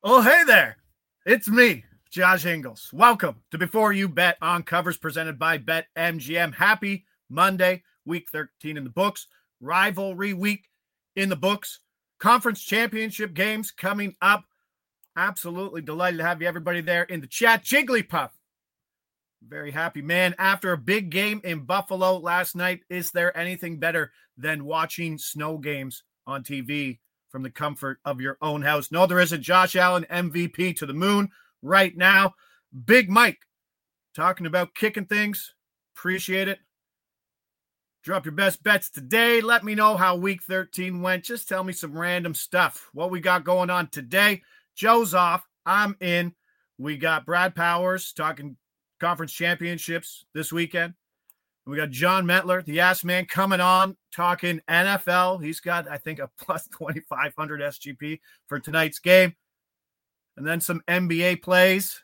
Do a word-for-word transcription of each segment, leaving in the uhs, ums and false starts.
Well, hey there. It's me, Josh Ingles. Welcome to Before You Bet on Covers presented by BetMGM. Happy Monday, week thirteen in the books. Rivalry week in the books. Conference championship games coming up. Absolutely delighted to have you, everybody there in the chat. Jigglypuff. Very happy, man. After a big game in Buffalo last night, is there anything better than watching snow games on T V from the comfort of your own house? No, there isn't. Josh Allen, M V P to the moon right now. Big Mike talking about kicking things. Appreciate it. Drop your best bets today. Let me know how week thirteen went. Just tell me some random stuff. What we got going on today. Joe's off. I'm in. We got Brad Powers talking conference championships this weekend. We got John Metler, the ass man, coming on talking N F L. He's got, I think, a plus twenty-five hundred S G P for tonight's game. And then some N B A plays.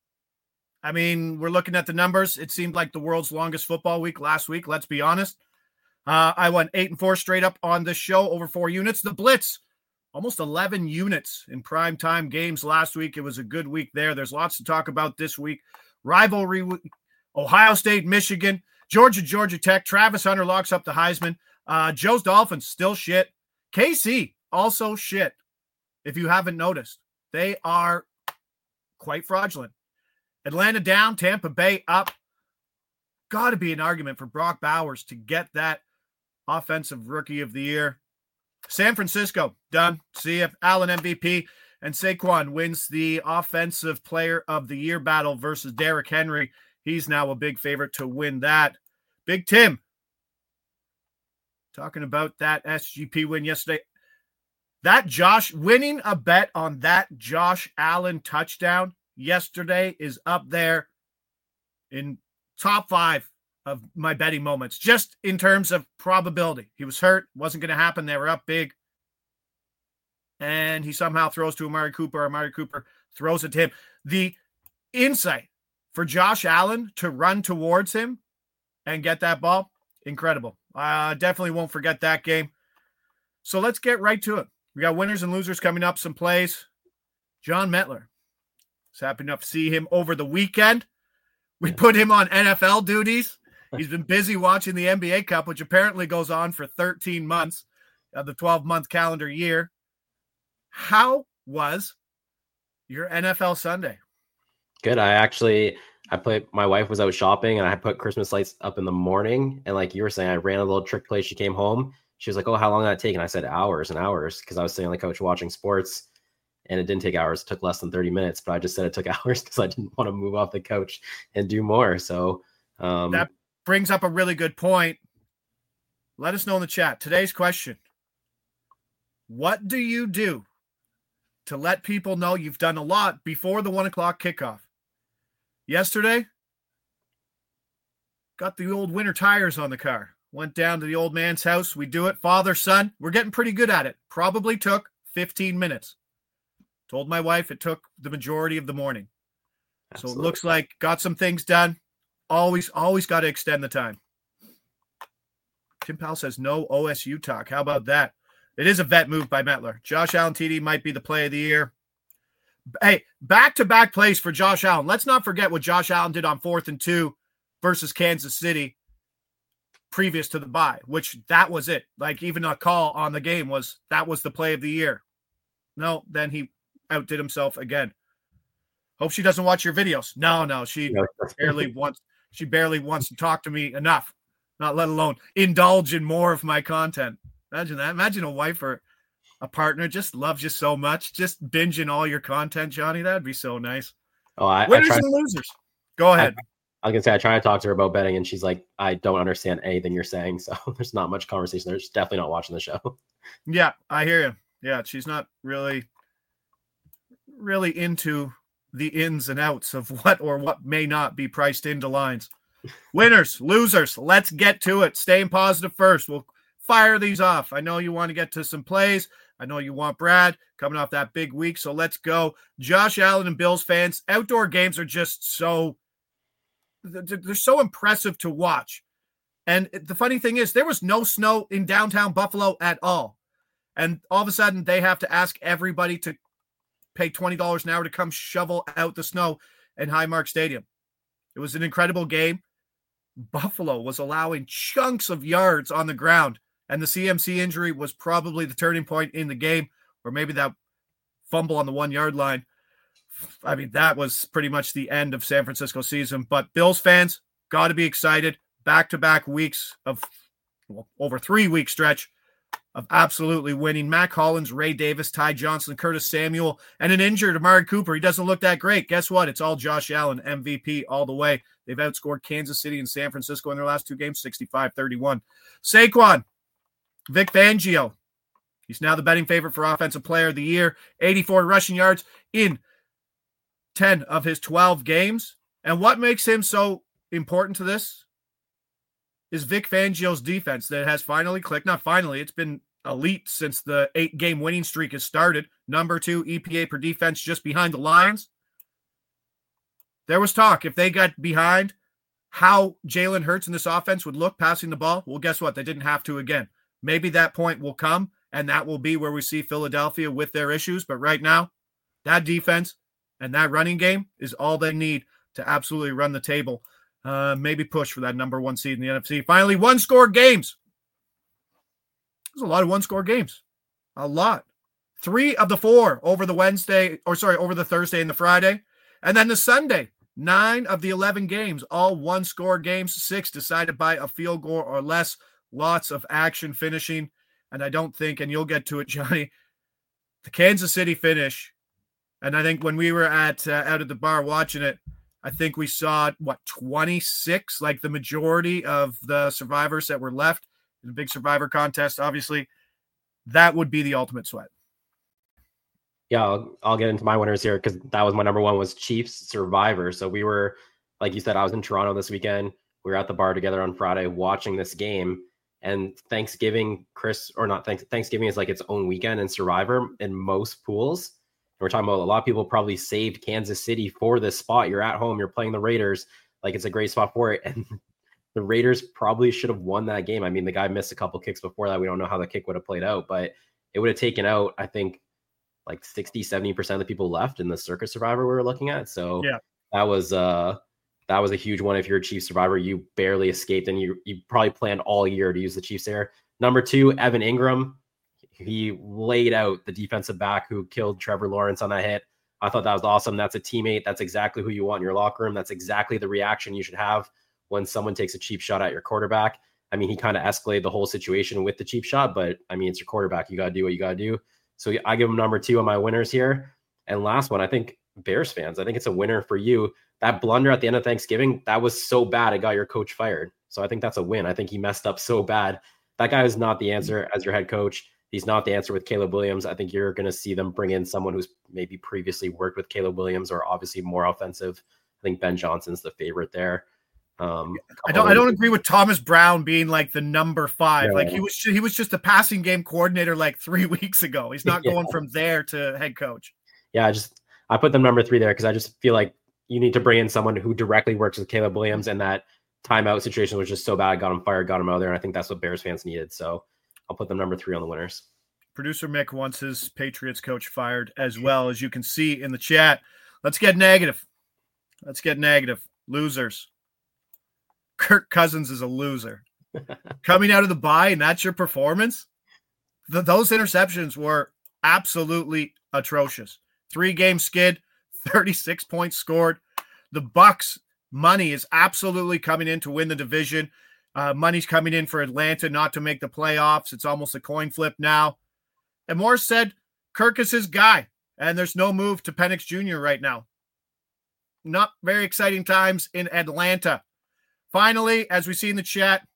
I mean, we're looking at the numbers. It seemed like the world's longest football week last week. Let's be honest. Uh, I went eight and four straight up on this show, over four units. The Blitz, almost eleven units in primetime games last week. It was a good week there. There's lots to talk about this week. Rivalry week, Ohio State, Michigan, Georgia, Georgia Tech. Travis Hunter locks up the Heisman. Uh, Joe's Dolphins, still shit. K C, also shit. If you haven't noticed, they are quite fraudulent. Atlanta down, Tampa Bay up. Got to be an argument for Brock Bowers to get that offensive rookie of the year. San Francisco, done. See if Allen M V P. And Saquon wins the offensive player of the year battle versus Derrick Henry. He's now a big favorite to win that. Big Tim, talking about that S G P win yesterday. That Josh, winning a bet on that Josh Allen touchdown yesterday is up there in top five of my betting moments, just in terms of probability. He was hurt, wasn't going to happen. They were up big. And he somehow throws to Amari Cooper. Amari Cooper throws it to him. The insight for Josh Allen to run towards him and get that ball, incredible. I uh, definitely won't forget that game. So let's get right to it. We got winners and losers coming up, some plays. John Metler. Was happy enough to see him over the weekend. We put him on N F L duties. He's been busy watching the N B A Cup, which apparently goes on for thirteen months of the twelve-month calendar year. How was your N F L Sunday? Good. I actually, I played, my wife was out shopping and I put Christmas lights up in the morning. And like you were saying, I ran a little trick play. She came home. She was like, oh, how long did that take? And I said hours and hours because I was sitting on the couch watching sports and it didn't take hours. It took less than thirty minutes, but I just said it took hours because I didn't want to move off the couch and do more. So um, that brings up a really good point. Let us know in the chat. Today's question: what do you do to let people know you've done a lot before the one o'clock kickoff? Yesterday, got the old winter tires on the car. Went down to the old man's house. We do it, father, son. We're getting pretty good at it. Probably took fifteen minutes. Told my wife it took the majority of the morning. Absolutely. So it looks like got some things done. Always, always got to extend the time. Tim Powell says no O S U talk. How about that? It is a vet move by Metler. Josh Allen T D might be the play of the year. Hey, back-to-back plays for Josh Allen. Let's not forget what Josh Allen did on fourth and two versus Kansas City previous to the bye, which that was it. Like even a call on the game was that was the play of the year. No, then he outdid himself again. Hope she doesn't watch your videos. No, no, she barely wants she barely wants to talk to me enough, not let alone indulge in more of my content. Imagine that. Imagine a wife or a partner just loves you so much, just binging all your content, Johnny. That'd be so nice. Oh, I, Winners I try, and losers. Go ahead. I, I was gonna say I try to talk to her about betting, and she's like, "I don't understand anything you're saying." So there's not much conversation. There's definitely not watching the show. Yeah, I hear you. Yeah, she's not really, really into the ins and outs of what or what may not be priced into lines. Winners, losers. Let's get to it. Staying positive first. We'll fire these off. I know you want to get to some plays. I know you want Brad coming off that big week, so let's go. Josh Allen and Bills fans, outdoor games are just so, they're so impressive to watch. And the funny thing is, there was no snow in downtown Buffalo at all. And all of a sudden, they have to ask everybody to pay twenty dollars an hour to come shovel out the snow in Highmark Stadium. It was an incredible game. Buffalo was allowing chunks of yards on the ground, and the C M C injury was probably the turning point in the game, or maybe that fumble on the one-yard line. I mean, that was pretty much the end of San Francisco season. But Bills fans got to be excited. Back-to-back weeks of, well, over three-week stretch of absolutely winning. Mac Hollins, Ray Davis, Ty Johnson, Curtis Samuel, and an injured Amari Cooper. He doesn't look that great. Guess what? It's all Josh Allen, M V P all the way. They've outscored Kansas City and San Francisco in their last two games, sixty-five thirty-one. Saquon, Vic Fangio. He's now the betting favorite for Offensive Player of the Year. eighty-four rushing yards in ten of his twelve games. And what makes him so important to this is Vic Fangio's defense that has finally clicked. Not finally, it's been elite since the eight-game winning streak has started. Number two E P A per defense, just behind the Lions. There was talk, if they got behind, how Jalen Hurts in this offense would look passing the ball. Well, guess what? They didn't have to again. Maybe that point will come, and that will be where we see Philadelphia with their issues. But right now, that defense and that running game is all they need to absolutely run the table. Uh, maybe push for that number one seed in the N F C. Finally, one-score games. There's a lot of one-score games. A lot. Three of the four over the Wednesday, or sorry, over the Thursday and the Friday. And then the Sunday, nine of the eleven games, all one-score games, six decided by a field goal or less. Lots of action finishing. And I don't think, and you'll get to it, Johnny, the Kansas City finish. And I think when we were at uh, out at the bar watching it, I think we saw, what, twenty-six, like the majority of the survivors that were left in the big survivor contest. Obviously, that would be the ultimate sweat. Yeah, I'll, I'll get into my winners here because that was my number one was Chiefs Survivor. So we were, like you said, I was in Toronto this weekend. We were at the bar together on Friday watching this game. And Thanksgiving, Chris, or not thanks, Thanksgiving is like its own weekend in Survivor in most pools. And we're talking about a lot of people probably saved Kansas City for this spot. You're at home, you're playing the Raiders. Like it's a great spot for it. And the Raiders probably should have won that game. I mean, the guy missed a couple kicks before that. We don't know how the kick would have played out, but it would have taken out, I think, like sixty, seventy percent of the people left in the Circus Survivor we were looking at. So yeah, that was uh that was a huge one. If you're a Chiefs Survivor, you barely escaped, and you you probably planned all year to use the Chiefs there. Number two, Evan Ingram. He laid out the defensive back who killed Trevor Lawrence on that hit. I thought that was awesome. That's a teammate. That's exactly who you want in your locker room. That's exactly the reaction you should have when someone takes a cheap shot at your quarterback. I mean, he kind of escalated the whole situation with the cheap shot, but I mean, it's your quarterback. You got to do what you got to do. So I give him number two on my winners here. And last one, I think Bears fans, I think it's a winner for you. That blunder at the end of Thanksgiving, that was so bad it got your coach fired. So I think that's a win. I think he messed up so bad. That guy is not the answer as your head coach. He's not the answer with Caleb Williams. I think you're going to see them bring in someone who's maybe previously worked with Caleb Williams or obviously more offensive. I think Ben Johnson's the favorite there. Um, I don't. I don't agree with Thomas Brown being like the number five. Yeah. Like he was. He was just a passing game coordinator like three weeks ago. He's not going yeah. from there to head coach. Yeah, I just I put them number three there because I just feel like you need to bring in someone who directly works with Caleb Williams, and that timeout situation was just so bad. Got him fired. Got him out of there. And I think that's what Bears fans needed. So I'll put them number three on the winners. Producer Mick wants his Patriots coach fired as well, as you can see in the chat. Let's get negative. Let's get negative. Losers. Kirk Cousins is a loser. Coming out of the bye, and that's your performance? The, those interceptions were absolutely atrocious. Three-game skid, thirty-six points scored. The Bucs money is absolutely coming in to win the division. Uh, money's coming in for Atlanta not to make the playoffs. It's almost a coin flip now. And Morris said Kirk is his guy, and there's no move to Penix Junior right now. Not very exciting times in Atlanta. Finally, as we see in the chat,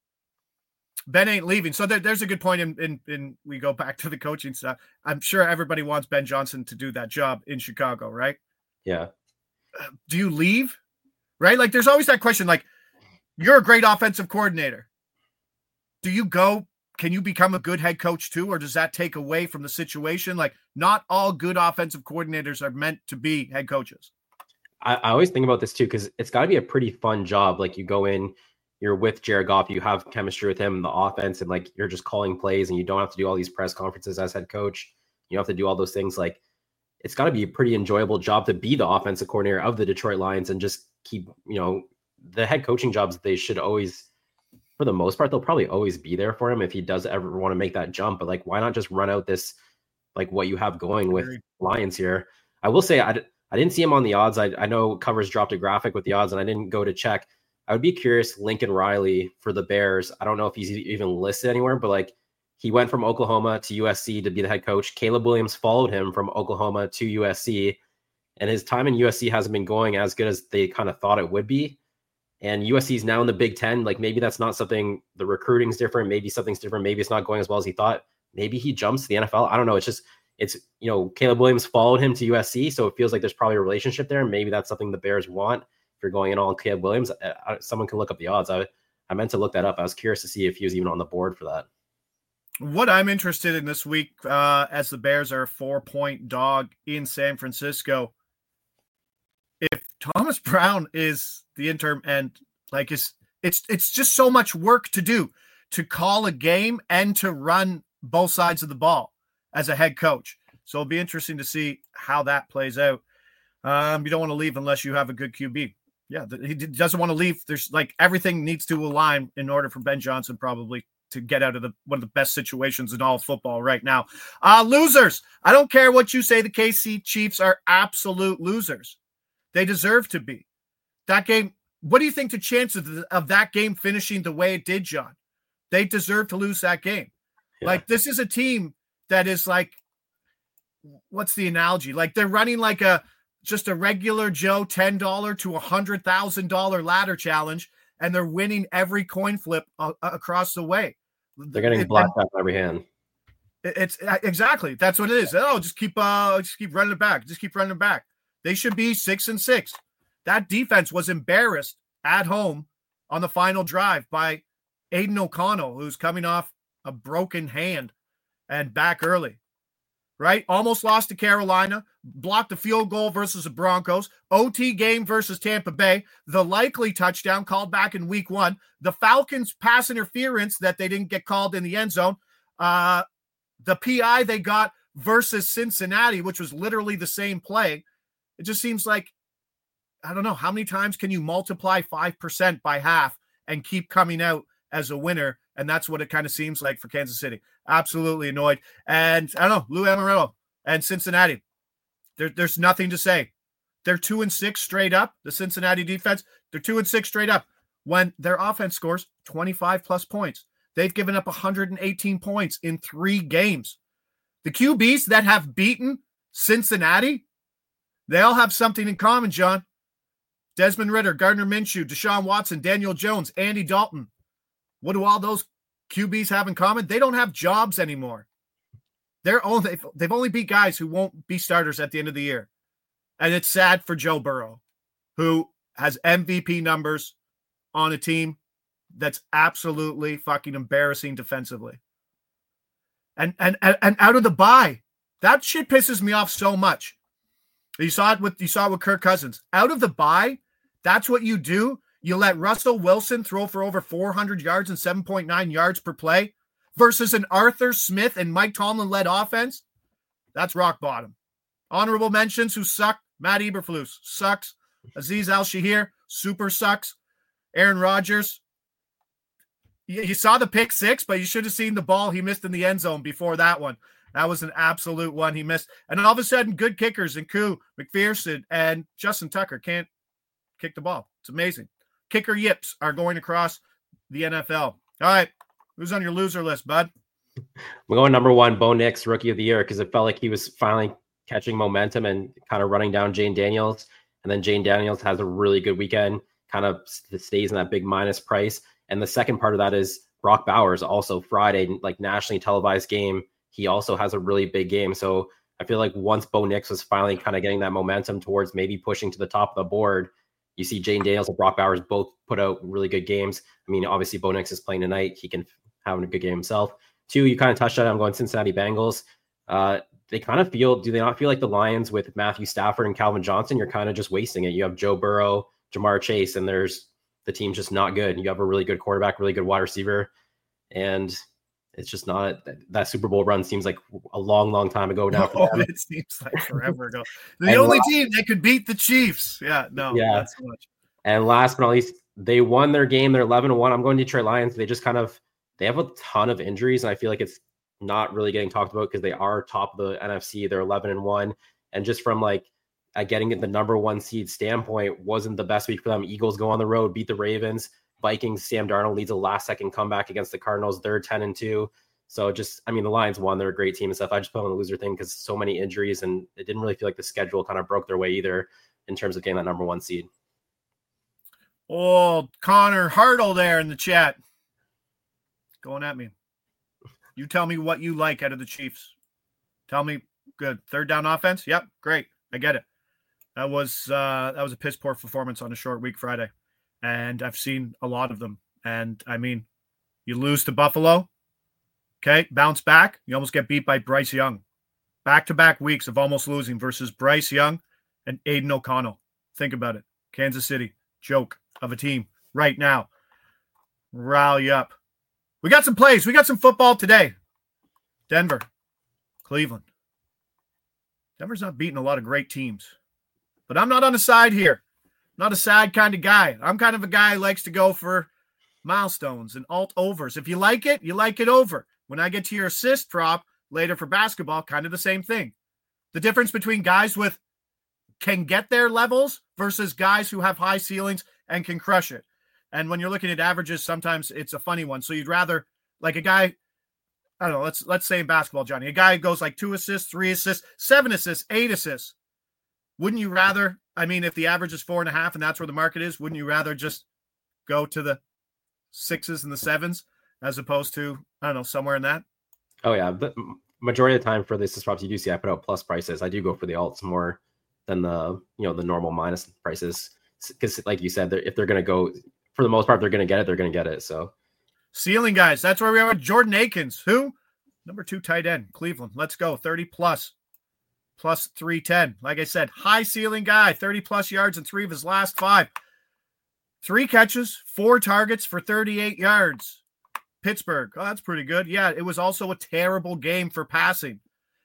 Ben ain't leaving. So there, there's a good point in, in, in we go back to the coaching stuff. I'm sure everybody wants Ben Johnson to do that job in Chicago, right? Yeah. Uh, do you leave? Right? Like there's always that question, like, you're a great offensive coordinator. Do you go? Can you become a good head coach too? Or does that take away from the situation? Like not all good offensive coordinators are meant to be head coaches. I, I always think about this too, because it's got to be a pretty fun job. Like you go in, you're with Jared Goff, you have chemistry with him in the offense, and like you're just calling plays, and you don't have to do all these press conferences as head coach. You don't have to do all those things. Like it's got to be a pretty enjoyable job to be the offensive coordinator of the Detroit Lions and just keep, you know, the head coaching jobs. They should always, for the most part, they'll probably always be there for him if he does ever want to make that jump. But like, why not just run out this, like what you have going with Lions here? I will say, I, I didn't see him on the odds. I, I know Covers dropped a graphic with the odds and I didn't go to check. I would be curious, Lincoln Riley for the Bears. I don't know if he's even listed anywhere, but like he went from Oklahoma to U S C to be the head coach. Caleb Williams followed him from Oklahoma to U S C, and his time in U S C hasn't been going as good as they kind of thought it would be. And U S C is now in the Big Ten. Like maybe that's not something, the recruiting's different. Maybe something's different. Maybe it's not going as well as he thought. Maybe he jumps to the N F L. I don't know. It's just, it's, you know, Caleb Williams followed him to U S C. So it feels like there's probably a relationship there. Maybe that's something the Bears want. If you're going in on Caleb Williams, I, someone can look up the odds. I, I meant to look that up. I was curious to see if he was even on the board for that. What I'm interested in this week, uh, as the Bears are a four-point dog in San Francisco, if Thomas Brown is the interim and like it's it's it's just so much work to do to call a game and to run both sides of the ball as a head coach. So it'll be interesting to see how that plays out. Um, you don't want to leave unless you have a good Q B. Yeah, he doesn't want to leave. There's like everything needs to align in order for Ben Johnson probably to get out of the one of the best situations in all of football right now. Uh, losers. I don't care what you say. The K C Chiefs are absolute losers. They deserve to be. That game, what do you think the chances of, of that game finishing the way it did, John? They deserve to lose that game. Yeah. Like, this is a team that is like, what's the analogy? Like, they're running like a just a regular Joe ten dollars to one hundred thousand dollars ladder challenge, and they're winning every coin flip uh, across the way. They're getting it, blocked out every hand. It's exactly, that's what it is. Oh, just keep, uh, just keep running it back. Just keep running it back. They should be six and six. That defense was embarrassed at home on the final drive by Aiden O'Connell, who's coming off a broken hand and back early, right? Almost lost to Carolina, blocked a field goal versus the Broncos, O T game versus Tampa Bay, the likely touchdown called back in week one, the Falcons pass interference that they didn't get called in the end zone, uh, the P I they got versus Cincinnati, which was literally the same play. It just seems like, I don't know, how many times can you multiply five percent by half and keep coming out as a winner? And that's what it kind of seems like for Kansas City. Absolutely annoyed. And I don't know, Lou Amarillo and Cincinnati, there, there's nothing to say. They're two and six straight up. The Cincinnati defense, they're two and six straight up when their offense scores twenty-five plus points. They've given up one hundred eighteen points in three games. The Q Bs that have beaten Cincinnati, they all have something in common, John. Desmond Ridder, Gardner Minshew, Deshaun Watson, Daniel Jones, Andy Dalton. What do all those Q Bs have in common? They don't have jobs anymore. They're only, they've only beat guys who won't be starters at the end of the year. And it's sad for Joe Burrow, who has M V P numbers on a team that's absolutely fucking embarrassing defensively. And, and, and out of the bye, that shit pisses me off so much. You saw it with you saw it with Kirk Cousins. Out of the bye, that's what you do. You let Russell Wilson throw for over four hundred yards and seven point nine yards per play versus an Arthur Smith and Mike Tomlin-led offense. That's rock bottom. Honorable mentions who suck. Matt Eberflus sucks. Aziz Al-Shahir, super sucks. Aaron Rodgers. You, you saw the pick six, but you should have seen the ball he missed in the end zone before that one. That was an absolute one he missed. And then all of a sudden, good kickers and Koo, McPherson, and Justin Tucker can't kick the ball. It's amazing. Kicker yips are going across the N F L. All right. Who's on your loser list, bud? We're going number one, Bo Nix, Rookie of the Year, because it felt like he was finally catching momentum and kind of running down Jane Daniels. And then Jane Daniels has a really good weekend, kind of stays in that big minus price. And the second part of that is Brock Bowers, also Friday, like nationally televised game. He also has a really big game. So I feel like once Bo Nix was finally kind of getting that momentum towards maybe pushing to the top of the board, you see Jane Daniels and Brock Bowers both put out really good games. I mean, obviously Bo Nix is playing tonight. He can have a good game himself. Two, you kind of touched on it. I'm going Cincinnati Bengals. Uh, they kind of feel, do they not feel like the Lions with Matthew Stafford and Calvin Johnson? You're kind of just wasting it. You have Joe Burrow, Jamar Chase, and there's the team's just not good. You have a really good quarterback, really good wide receiver. And it's just not that Super Bowl run seems like a long, long time ago now. Oh, it seems like forever ago. The and only last, team that could beat the Chiefs. Yeah, no, yeah. not so much. And last but not least, they won their game. They're eleven and one. I'm going Detroit Lions. They just kind of they have a ton of injuries, and I feel like it's not really getting talked about because they are top of the N F C. They're eleven and one, and just from like uh, getting the number one seed standpoint, wasn't the best week for them. Eagles go on the road, beat the Ravens. Vikings, Sam Darnold leads a last second comeback against the Cardinals. They're ten and two. So just, I mean, the Lions won. They're a great team and stuff. I just put on the loser thing because so many injuries, and it didn't really feel like the schedule kind of broke their way either in terms of getting that number one seed. Oh, Connor Hartle there in the chat. Going at me. You tell me what you like out of the Chiefs. Tell me, good. Third down offense? Yep, great. I get it. That was uh, that was a piss poor performance on a short week Friday. And I've seen a lot of them. And, I mean, you lose to Buffalo. Okay, bounce back. You almost get beat by Bryce Young. Back-to-back weeks of almost losing versus Bryce Young and Aiden O'Connell. Think about it. Kansas City, joke of a team right now. Rally up. We got some plays. We got some football today. Denver, Cleveland. Denver's not beating a lot of great teams. But I'm not on the side here. Not a sad kind of guy. I'm kind of a guy who likes to go for milestones and alt overs. If you like it, you like it over. When I get to your assist prop later for basketball, kind of the same thing. The difference between guys with can get their levels versus guys who have high ceilings and can crush it. And when you're looking at averages, sometimes it's a funny one. So you'd rather like a guy, I don't know, let's let's say in basketball, Johnny, a guy goes like two assists, three assists, seven assists, eight assists. Wouldn't you rather, I mean, if the average is four and a half and that's where the market is, wouldn't you rather just go to the sixes and the sevens as opposed to, I don't know, somewhere in that? Oh, yeah. The majority of the time for the assist props you do see, I put out plus prices. I do go for the alts more than the, you know, the normal minus prices. Because like you said, they're, if they're going to go, for the most part, they're going to get it, they're going to get it. So ceiling guys, that's where we are with Jordan Akins. Who? Number two tight end, Cleveland. Let's go. thirty plus. Plus three ten. Like I said, high ceiling guy, thirty plus yards in three of his last five. Three catches, four targets for thirty-eight yards. Pittsburgh. Oh, that's pretty good. Yeah, it was also a terrible game for passing.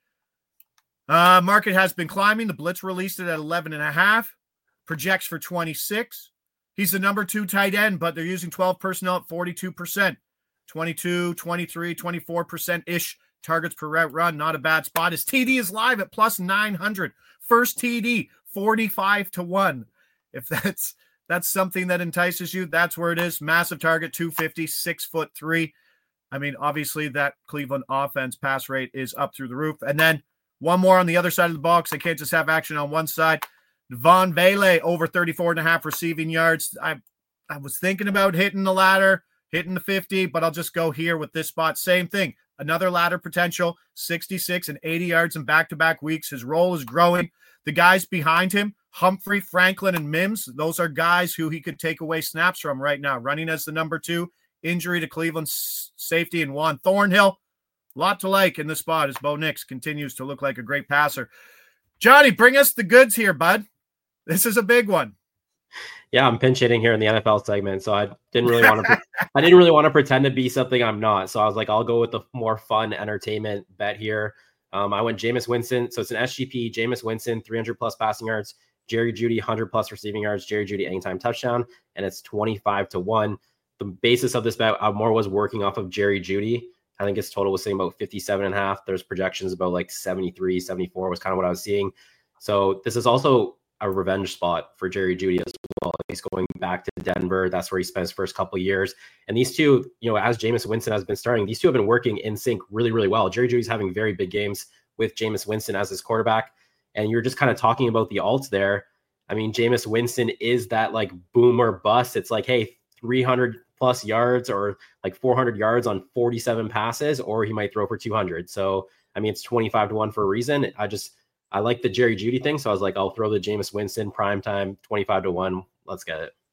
Uh, market has been climbing. The Blitz released it at eleven and a half. Projects for twenty-six. He's the number two tight end, but they're using twelve personnel at forty-two percent. twenty-two, twenty-three, twenty-four percent-ish targets per route run. Not a bad spot. His T D is live at plus nine hundred. First T D, forty-five to one. If that's that's something that entices you, that's where it is. Massive target, two fifty, six foot three. I mean, obviously that Cleveland offense pass rate is up through the roof. And then one more on the other side of the box. They can't just have action on one side. Von Vele over thirty-four and a half receiving yards. I I was thinking about hitting the ladder, hitting the fifty, but I'll just go here with this spot. Same thing. Another ladder potential, sixty-six and eighty yards in back-to-back weeks. His role is growing. The guys behind him, Humphrey, Franklin, and Mims, those are guys who he could take away snaps from right now. Running as the number two, injury to Cleveland's safety and Juan Thornhill. A lot to like in the spot as Bo Nix continues to look like a great passer. Johnny, bring us the goods here, bud. This is a big one. Yeah, I'm pinch hitting here in the N F L segment, so I didn't really want to. I didn't really want to pretend to be something I'm not. So I was like, I'll go with the more fun entertainment bet here. Um, I went Jameis Winston, so it's an S G P. Jameis Winston, three hundred plus passing yards. Jerry Jeudy, one hundred plus receiving yards. Jerry Jeudy anytime touchdown, and it's twenty-five to one. The basis of this bet, I more was working off of Jerry Jeudy. I think his total was saying about fifty-seven and a half. There's projections about like seventy-three, seventy-four was kind of what I was seeing. So this is also a revenge spot for Jerry Jeudy as well. He's going back to Denver. That's where he spent his first couple of years. And these two, you know, as Jameis Winston has been starting, these two have been working in sync really, really well. Jerry Jeudy's having very big games with Jameis Winston as his quarterback. And you're just kind of talking about the alts there. I mean, Jameis Winston is that like boom or bust. It's like, hey, three hundred plus yards or like four hundred yards on forty-seven passes, or he might throw for two hundred. So, I mean, it's twenty-five to one for a reason. I just, I like the Jerry Jeudy thing. So I was like, I'll throw the Jameis Winston primetime twenty-five to one. Let's get it.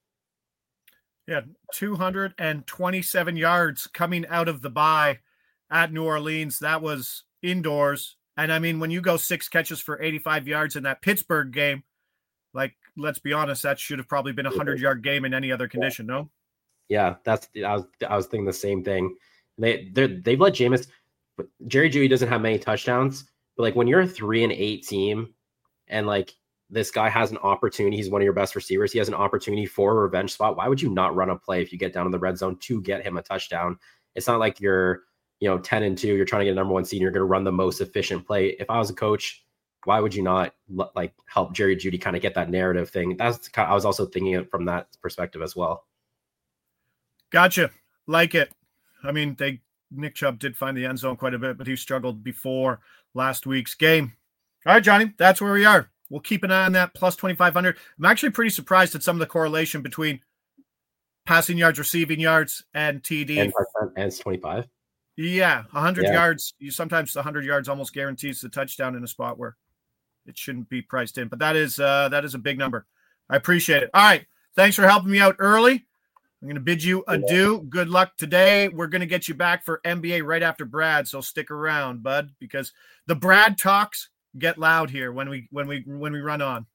Yeah. two hundred twenty-seven yards coming out of the bye at New Orleans. That was indoors. And I mean, when you go six catches for eighty-five yards in that Pittsburgh game, like, let's be honest, that should have probably been a hundred yard game in any other condition. No? Yeah. That's, I was, I was thinking the same thing. They they they've let Jameis, but Jerry Jeudy doesn't have many touchdowns. But like when you're a three and eight team, and like this guy has an opportunity, he's one of your best receivers. He has an opportunity for a revenge spot. Why would you not run a play if you get down in the red zone to get him a touchdown? It's not like you're, you know, ten and two. You're trying to get a number one seed. You're going to run the most efficient play. If I was a coach, why would you not like help Jerry Jeudy kind of get that narrative thing? That's kind of, I was also thinking it from that perspective as well. Gotcha. Like it. I mean, they Nick Chubb did find the end zone quite a bit, but he struggled before last week's game. All right, Johnny, that's where we are. We'll keep an eye on that plus twenty-five hundred. I'm actually pretty surprised at some of the correlation between passing yards, receiving yards, and T D. And, and it's twenty-five. Yeah, one hundred yeah. yards. You sometimes one hundred yards almost guarantees the touchdown in a spot where it shouldn't be priced in. But that is uh, that is a big number. I appreciate it. All right, thanks for helping me out early. I'm going to bid you adieu. Good luck today. We're going to get you back for N B A right after Brad, so stick around, bud, because the Brad talks get loud here when we when we when we run on.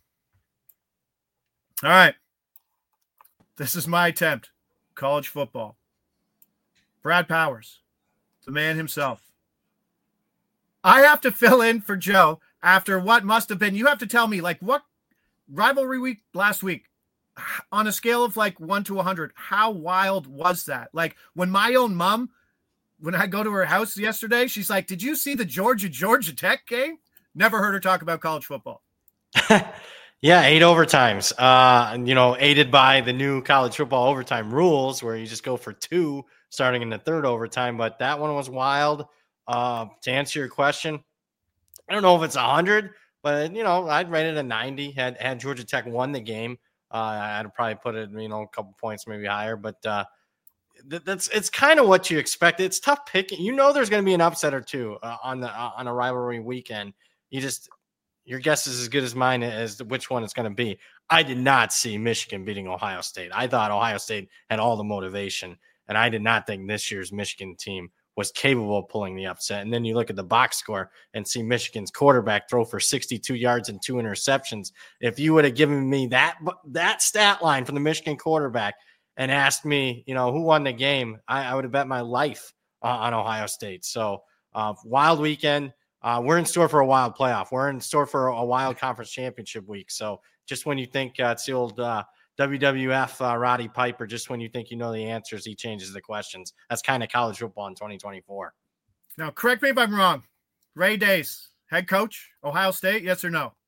All right. This is my attempt. College football. Brad Powers, the man himself. I have to fill in for Joe after what must have been. You have to tell me, like, what rivalry week last week, on a scale of like one to one hundred, how wild was that? Like when my own mom, when I go to her house yesterday, she's like, did you see the Georgia Georgia Tech game? Never heard her talk about college football. Yeah, eight overtimes, uh, you know, aided by the new college football overtime rules where you just go for two starting in the third overtime. But that one was wild. Uh, to answer your question, I don't know if it's one hundred, but, you know, I'd rate it a ninety. Had, had Georgia Tech won the game, uh, I'd probably put it, you know, a couple points maybe higher. But uh, th- that's it's kind of what you expect. It's tough picking. You know there's going to be an upset or two uh, on the uh, on a rivalry weekend. You just – your guess is as good as mine as to which one it's going to be. I did not see Michigan beating Ohio State. I thought Ohio State had all the motivation, and I did not think this year's Michigan team was capable of pulling the upset. And then you look at the box score and see Michigan's quarterback throw for sixty-two yards and two interceptions. If you would have given me that that stat line from the Michigan quarterback and asked me, you know, who won the game, I, I would have bet my life uh, on Ohio State. So uh, wild weekend. Uh, we're in store for a wild playoff. We're in store for a wild conference championship week. So just when you think uh, it's the old uh, W W F uh, Roddy Piper, just when you think you know the answers, he changes the questions. That's kind of college football in twenty twenty-four. Now, correct me if I'm wrong. Ray Dace, head coach, Ohio State, yes or no?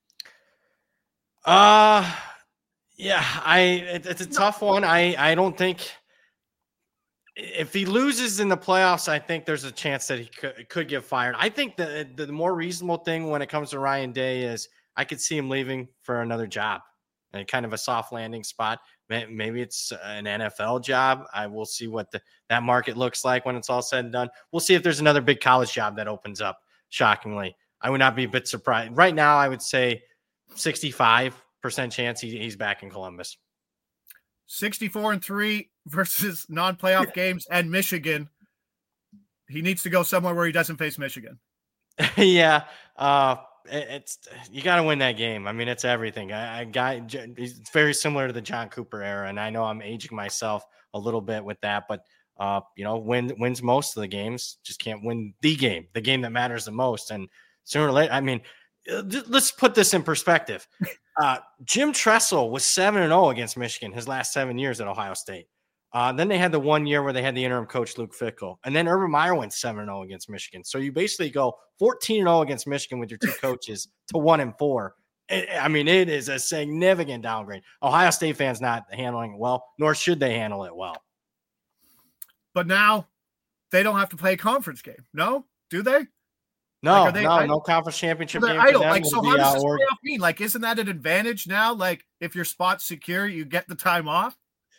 Uh, yeah, I. It, it's a tough one. I, I don't think – if he loses in the playoffs, I think there's a chance that he could, could get fired. I think the, the more reasonable thing when it comes to Ryan Day is I could see him leaving for another job and kind of a soft landing spot. Maybe it's an N F L job. I will see what the, that market looks like when it's all said and done. We'll see if there's another big college job that opens up, shockingly. I would not be a bit surprised. Right now, I would say sixty-five percent chance he, he's back in Columbus. sixty-four and three versus non-playoff games and Michigan. He needs to go somewhere where he doesn't face Michigan. yeah. Uh, it, it's, you got to win that game. I mean, it's everything. I, I got, it's very similar to the John Cooper era. And I know I'm aging myself a little bit with that, but uh, you know, win wins most of the games, just can't win the game, the game that matters the most. And sooner or later, I mean, let's put this in perspective. Uh, Jim Tressel was seven and oh against Michigan his last seven years at Ohio State. Uh, then they had the one year where they had the interim coach, Luke Fickell. And then Urban Meyer went seven and oh against Michigan. So you basically go fourteen and oh against Michigan with your two coaches to one and four. I mean, it is a significant downgrade. Ohio State fans not handling it well, nor should they handle it well. But now they don't have to play a conference game. No? Do they? No, like, they, no, I, no conference championship game. Idle. Like, so how does this or- playoff mean? Like, isn't that an advantage now? Like, if your spot's secure, you get the time off?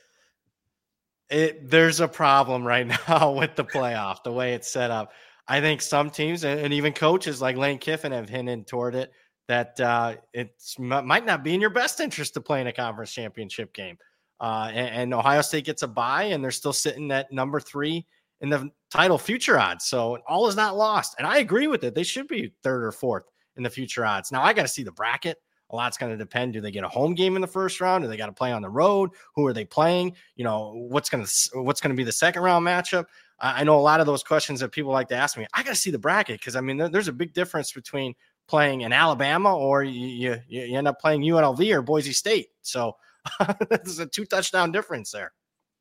It, there's a problem right now with the playoff, the way it's set up. I think some teams and, and even coaches like Lane Kiffin have hinted toward it that uh, it might not be in your best interest to play in a conference championship game. Uh, and, and Ohio State gets a bye, and they're still sitting at number three in the title future odds. So all is not lost. And I agree with it. They should be third or fourth in the future odds. Now I got to see the bracket. A lot's going to depend. Do they get a home game in the first round? Do they got to play on the road? Who are they playing? You know, what's going to, what's going to be the second round matchup? I, I know a lot of those questions that people like to ask me. I got to see the bracket because I mean, there, there's a big difference between playing in Alabama or you, you you end up playing U N L V or Boise State. So there's a two touchdown difference there.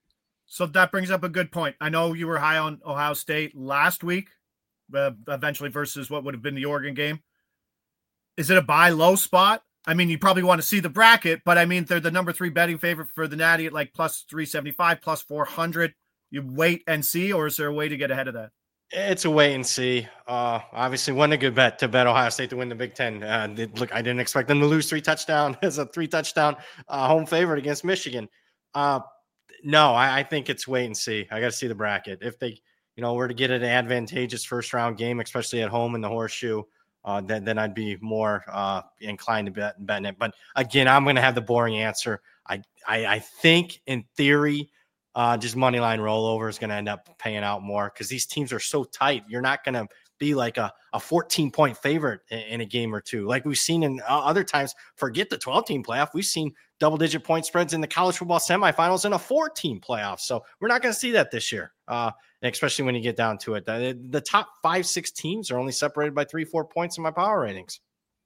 So that brings up a good point. I know you were high on Ohio State last week, uh, eventually versus what would have been the Oregon game. Is it a buy low spot? I mean, you probably want to see the bracket, but I mean, they're the number three betting favorite for the Natty at like plus three seventy-five, plus four hundred. You wait and see, or is there a way to get ahead of that? It's a wait and see. Uh, obviously, wasn't a good bet to bet Ohio State to win the Big Ten. Uh, they, look, I didn't expect them to lose three touchdown as a three touchdown uh, home favorite against Michigan. Uh, no, I, I think it's wait and see. I got to see the bracket. If they, you know, were to get an advantageous first round game, especially at home in the Horseshoe, uh, then then I'd be more uh, inclined to bet betting it. But again, I'm going to have the boring answer. I I, I think in theory. Uh, just money line rollover is going to end up paying out more because these teams are so tight. You're not going to be like a, a fourteen point favorite in, in a game or two. Like we've seen in uh, other times, forget the twelve team playoff. We've seen double digit point spreads in the college football semifinals in a fourteen playoff. So we're not going to see that this year. Uh, especially when you get down to it, the, the top five, six teams are only separated by three, four points in my power ratings.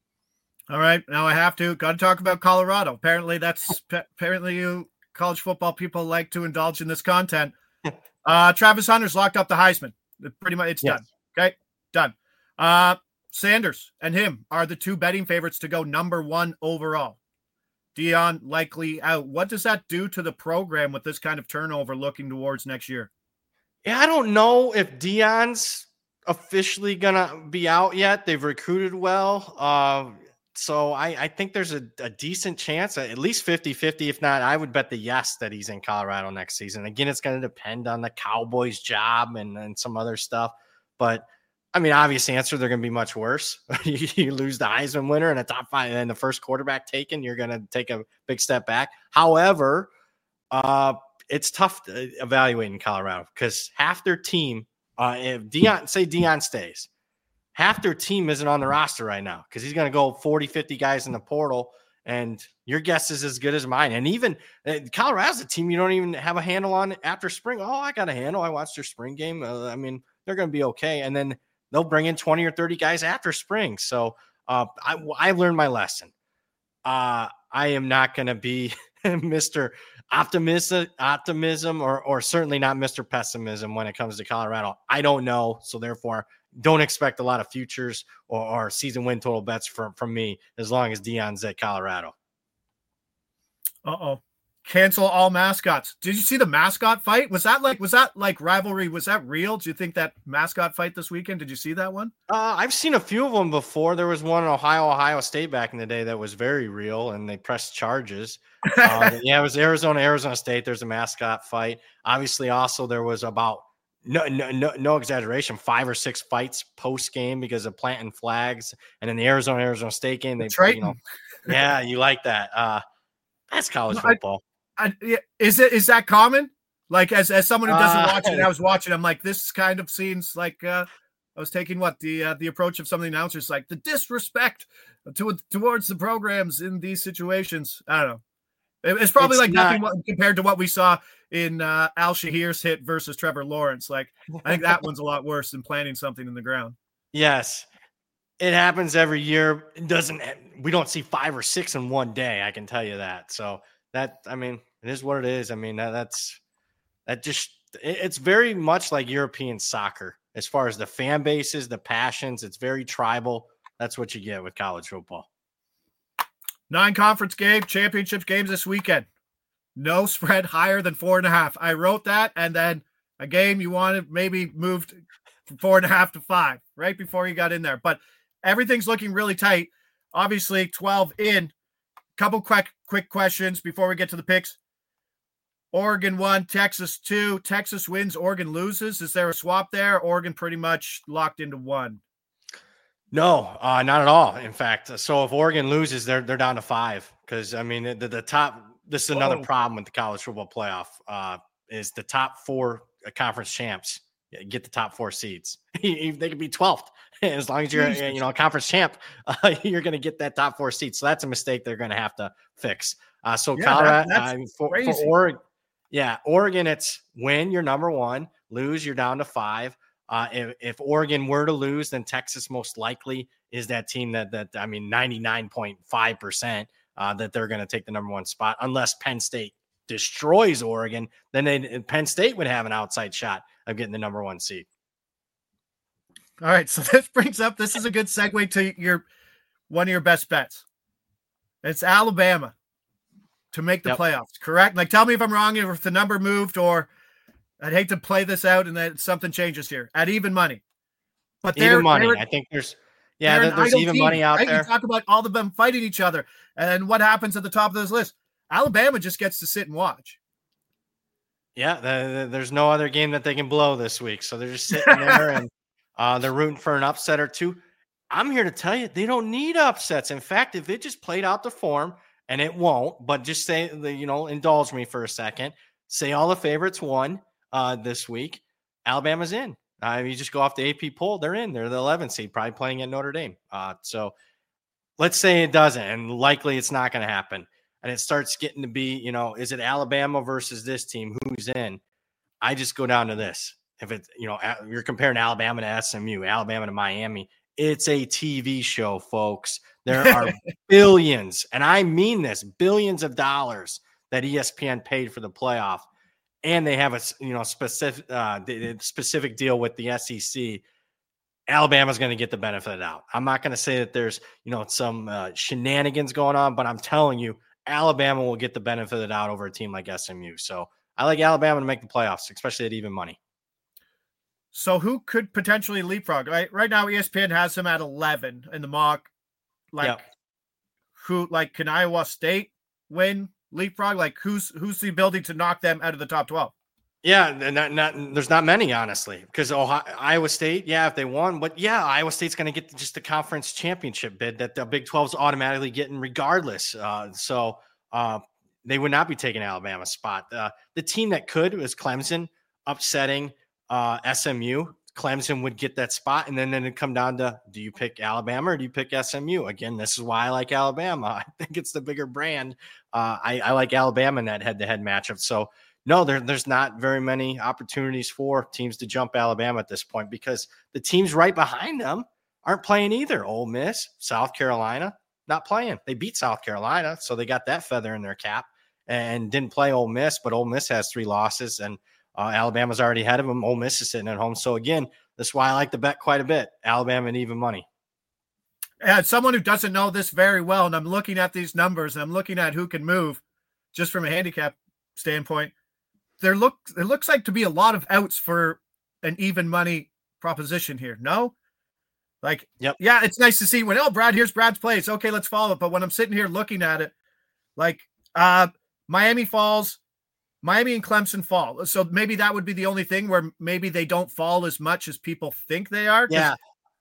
All right. Now I have to, got to talk about Colorado. Apparently that's apparently you, college football people like to indulge in this content. Uh, Travis Hunter's locked up the Heisman. Pretty much it's yes. done. Okay, done. Uh, Sanders and him are the two betting favorites to go number one overall. Deion likely out. What does that do to the program with this kind of turnover looking towards next year? Yeah, I don't know if Deion's officially going to be out yet. They've recruited well. Uh, So I, I think there's a, a decent chance, at least fifty-fifty. If not, I would bet the yes that he's in Colorado next season. Again, it's going to depend on the Cowboys' job and, and some other stuff. But, I mean, obvious answer, they're going to be much worse. you, you lose the Heisman winner and a top five and the first quarterback taken, you're going to take a big step back. However, uh, it's tough to evaluate in Colorado because half their team, uh, if Deion, say Deion stays, half their team isn't on the roster right now because he's going to go forty, fifty guys in the portal, and your guess is as good as mine. And even uh, Colorado's a team you don't even have a handle on after spring. Oh, I got a handle. I watched their spring game. Uh, I mean, they're going to be okay. And then they'll bring in twenty or thirty guys after spring. So uh, I, I learned my lesson. Uh, I am not going to be Mister Optimism, optimism or, or certainly not Mister Pessimism when it comes to Colorado. I don't know. So therefore, don't expect a lot of futures or, or season win total bets from, from me as long as Deion's at Colorado. Uh-oh. Cancel all mascots. Did you see the mascot fight? Was that like, was that like rivalry? Was that real? Do you think that mascot fight this weekend? Did you see that one? Uh, I've seen a few of them before. There was one in Ohio, Ohio State back in the day that was very real and they pressed charges. uh, yeah, it was Arizona, Arizona State. There's a mascot fight. Obviously also there was about, No, no, no, no exaggeration. Five or six fights post game because of planting flags, and in the Arizona Arizona State game, they, you know, yeah, you like that. Uh, that's college no, football. I, I, is it is that common? Like as as someone who doesn't uh, watch it, I was watching. I'm like, this kind of seems like uh, I was taking what the uh, the approach of some of the announcers, like the disrespect to towards the programs in these situations. I don't know. It, it's probably it's like not, nothing compared to what we saw in uh, Al Shahir's hit versus Trevor Lawrence. Like, I think that one's a lot worse than planting something in the ground. Yes. It happens every year. It doesn't, we don't see five or six in one day. I can tell you that. So that, I mean, it is what it is. I mean, that, that's, that just, it, it's very much like European soccer as far as the fan bases, the passions. It's very tribal. That's what you get with college football. Nine conference game, championship games this weekend. No spread higher than four and a half. I wrote that, and then a game you wanted maybe moved from four and a half to five right before you got in there. But everything's looking really tight. Obviously, twelve in. Couple quick quick questions before we get to the picks. Oregon one, Texas two. Texas wins, Oregon loses. Is there a swap there? Oregon pretty much locked into one. No, uh, not at all. In fact, so if Oregon loses, they're they're down to five because I mean the, the top. This is another Whoa. problem with the college football playoff uh, is the top four conference champs get the top four seeds. They could be twelfth as long as you're you know a conference champ. Uh, you're going to get that top four seed. So that's a mistake they're going to have to fix. Uh, so yeah, Colorado that, uh, for, for Oregon, yeah, Oregon, it's win, you're number one, lose, you're down to five. Uh, if, if Oregon were to lose, then Texas most likely is that team that, that I mean, ninety-nine point five percent uh, that they're going to take the number one spot, unless Penn State destroys Oregon, then they, Penn State would have an outside shot of getting the number one seed. All right. So this brings up, this is a good segue to your, one of your best bets. It's Alabama to make the yep. playoffs, correct? Like, tell me if I'm wrong, if the number moved, or I'd hate to play this out and that something changes here at even money. But even money, I think there's, yeah, there, there's even team, money out right? there. You talk about all of them fighting each other, and what happens at the top of this list. Alabama just gets to sit and watch. Yeah, the, the, there's no other game that they can blow this week, so they're just sitting there and uh, they're rooting for an upset or two. I'm here to tell you, they don't need upsets. In fact, if it just played out the form, and it won't, but just say, you know, indulge me for a second. Say all the favorites won uh, this week. Alabama's in. Uh, you just go off the A P poll, they're in. They're the eleventh seed, probably playing at Notre Dame. Uh, so let's say it doesn't, and likely it's not going to happen. And it starts getting to be, you know, is it Alabama versus this team? Who's in? I just go down to this. If it's, you know, you're comparing Alabama to S M U, Alabama to Miami, it's a T V show, folks. There are billions, and I mean this, billions of dollars that E S P N paid for the playoff. And they have a, you know, specific, uh, specific deal with the S E C. Alabama's going to get the benefit of the doubt. I'm not going to say that there's, you know, some uh, shenanigans going on, but I'm telling you, Alabama will get the benefit of the doubt over a team like S M U. So I like Alabama to make the playoffs, especially at even money. So who could potentially leapfrog? Right, right now, E S P N has them at eleven in the mock. Like, yep. who? Like, can Iowa State win leapfrog? Like, who's who's the ability to knock them out of the top twelve? Yeah, not, not, there's not many, honestly, because Ohio, Iowa State, yeah, if they won, but yeah, Iowa State's going to get just the conference championship bid that the Big twelve's automatically getting regardless. Uh, so uh, they would not be taking Alabama's spot. Uh, the team that could was Clemson upsetting uh, S M U. Clemson would get that spot, and then, then it'd come down to, do you pick Alabama or do you pick S M U? Again, this is why I like Alabama. I think it's the bigger brand. Uh, I, I like Alabama in that head-to-head matchup. So, no, there, there's not very many opportunities for teams to jump Alabama at this point because the teams right behind them aren't playing either. Ole Miss, South Carolina, not playing. They beat South Carolina, so they got that feather in their cap and didn't play Ole Miss, but Ole Miss has three losses, and uh, Alabama's already ahead of them. Ole Miss is sitting at home. So, again, that's why I like the bet quite a bit, Alabama and even money. As someone who doesn't know this very well, and I'm looking at these numbers, and I'm looking at who can move just from a handicap standpoint, There look it looks like to be a lot of outs for an even money proposition here. No, like, yep. yeah, it's nice to see when, oh, Brad, here's Brad's plays. Okay, let's follow it. But when I'm sitting here looking at it, like uh, Miami falls, Miami and Clemson fall. So maybe that would be the only thing where maybe they don't fall as much as people think they are. Yeah.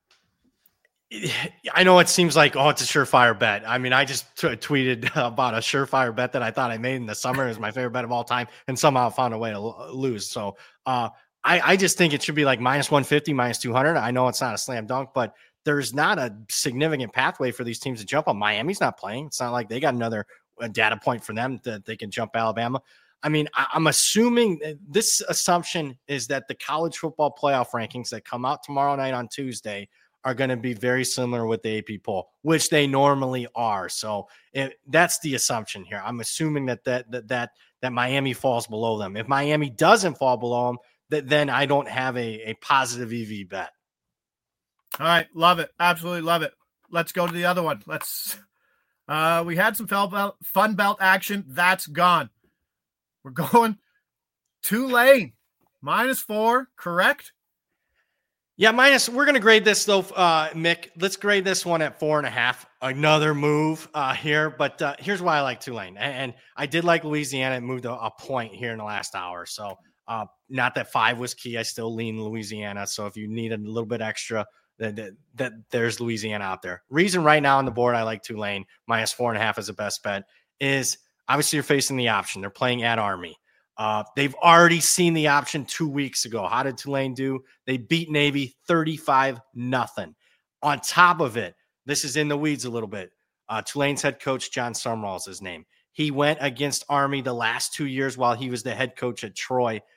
I know it seems like, oh, it's a surefire bet. I mean, I just t- tweeted about a surefire bet that I thought I made in the summer. It was my favorite bet of all time and somehow found a way to l- lose. So uh, I, I just think it should be like minus one fifty, minus two hundred. I know it's not a slam dunk, but there's not a significant pathway for these teams to jump on. Miami's not playing. It's not like they got another uh, data point for them that they can jump Alabama. I mean, I, I'm assuming this assumption is that the college football playoff rankings that come out tomorrow night on Tuesday are going to be very similar with the A P poll, which they normally are. So it, that's the assumption here. I'm assuming that that that that, that Miami falls below them. If Miami doesn't fall below them, that then I don't have a, a positive E V bet. All right, love it, absolutely love it. Let's go to the other one. Let's. Uh, we had some belt, fun belt action. That's gone. We're going Tulane minus four, correct? Yeah, minus. We're going to grade this, though, uh, Mick. Let's grade this one at four and a half. Another move uh, here. But uh, here's why I like Tulane. And, and I did like Louisiana. It moved a, a point here in the last hour. So uh, not that five was key. I still lean Louisiana. So if you need a little bit extra, that, that, that there's Louisiana out there. Reason right now on the board I like Tulane, minus four and a half is the best bet, is obviously you're facing the option. They're playing at Army. Uh, they've already seen the option two weeks ago. How did Tulane do? They beat Navy thirty-five nothing. On top of it, this is in the weeds a little bit. Uh, Tulane's head coach, John Sumrall is his name. He went against Army the last two years while he was the head coach at Troy.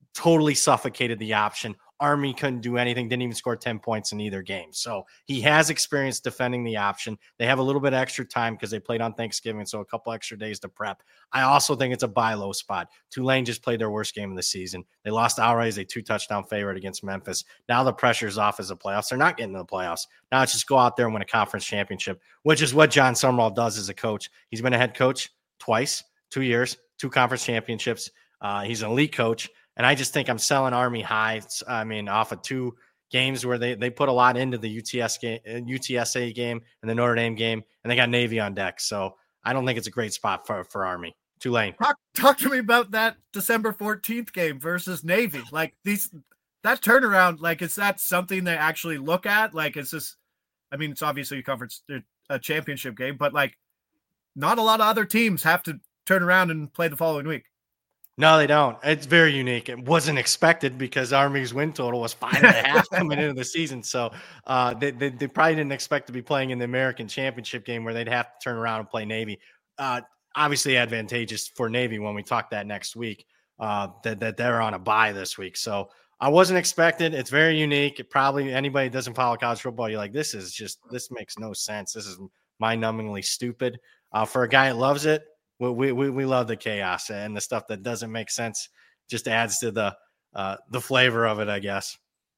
totally suffocated the option. Army couldn't do anything, didn't even score ten points in either game. So he has experience defending the option. They have a little bit of extra time because they played on Thanksgiving, so a couple extra days to prep. I also think it's a buy low spot. Tulane just played their worst game of the season. They lost outright as a two-touchdown favorite against Memphis. Now the pressure's off as a playoffs. They're not getting to the playoffs. Now it's just go out there and win a conference championship, which is what John Summerall does as a coach. He's been a head coach twice, two years, two conference championships. Uh, he's an elite coach. And I just think I'm selling Army high. I mean, off of two games where they, they put a lot into the U T S game, U T S A game and the Notre Dame game, and they got Navy on deck. So I don't think it's a great spot for, for Army. Tulane. Talk, talk to me about that December fourteenth game versus Navy. Like these, that turnaround, like, is that something they actually look at? Like, is this, I mean, it's obviously a conference, a championship game, but like not a lot of other teams have to turn around and play the following week. No, they don't. It's very unique. It wasn't expected because Army's win total was five and a half coming into the season. So uh, they, they they probably didn't expect to be playing in the American Championship game where they'd have to turn around and play Navy. Uh, obviously advantageous for Navy when we talk that next week, uh, that, that they're on a bye this week. So I wasn't expected. It's very unique. It probably anybody who doesn't follow college football, you're like, this is just, this makes no sense. This is mind-numbingly stupid. Uh, for a guy that loves it, We, we we love the chaos, and the stuff that doesn't make sense just adds to the uh, the flavor of it, I guess.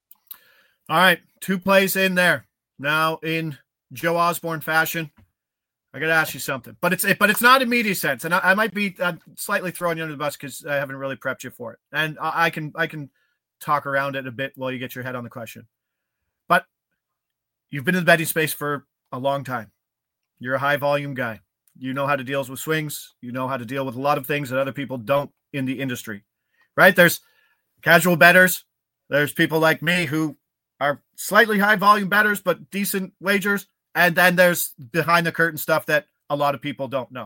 All right, two plays in there now in Joe Osborne fashion. I got to ask you something, but it's but it's not immediate sense, and I, I might be uh, slightly throwing you under the bus because I haven't really prepped you for it, and I, I can I can talk around it a bit while you get your head on the question. But you've been in the betting space for a long time. You're a high volume guy. You know how to deal with swings. You know how to deal with a lot of things that other people don't in the industry, right? There's casual bettors. There's people like me who are slightly high volume bettors, but decent wagers. And then there's behind the curtain stuff that a lot of people don't know.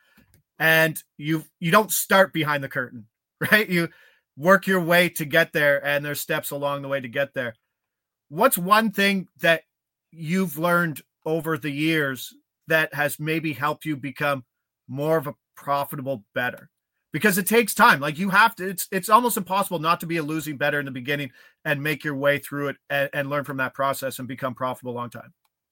And you, you don't start behind the curtain, right? You work your way to get there, and there's steps along the way to get there. What's one thing that you've learned over the years that has maybe helped you become more of a profitable bettor? Because it takes time. Like you have to, it's, it's almost impossible not to be a losing bettor in the beginning and make your way through it and, and learn from that process and become profitable long time.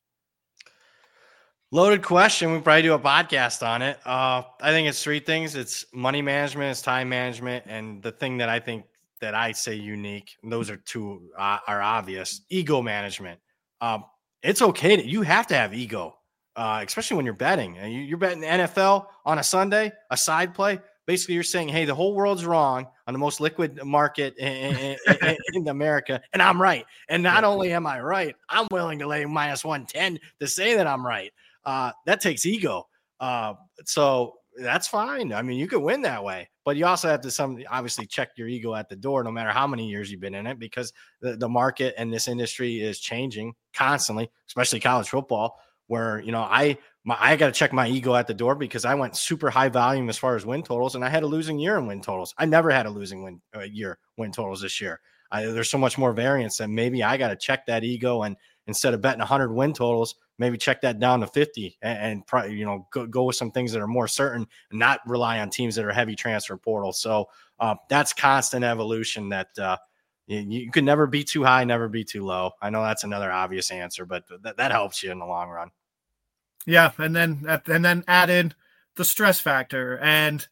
Loaded question. We probably do a podcast on it. Uh, I think it's three things. It's money management, it's time management. And the thing that I think that I say unique, and those are two uh, are obvious, ego management. Um, it's okay to, you have to have ego. Uh, especially when you're betting. You're betting the N F L on a Sunday, a side play. Basically, you're saying, hey, the whole world's wrong on the most liquid market in, in, in America, and I'm right. And not only am I right, I'm willing to lay minus one ten to say that I'm right. Uh, that takes ego. Uh, so that's fine. I mean, you could win that way. But you also have to some obviously check your ego at the door no matter how many years you've been in it, because the, the market and this industry is changing constantly, especially college football. Where, you know, I my, I got to check my ego at the door because I went super high volume as far as win totals, and I had a losing year in win totals. I never had a losing win uh, year win totals this year. I, there's so much more variance, and maybe I got to check that ego, and instead of betting one hundred win totals, maybe check that down to fifty, and, and probably, you know, go, go with some things that are more certain, and not rely on teams that are heavy transfer portal. So uh, that's constant evolution that uh, you, you can never be too high, never be too low. I know that's another obvious answer, but that, that helps you in the long run. Yeah. And then, and then add in the stress factor and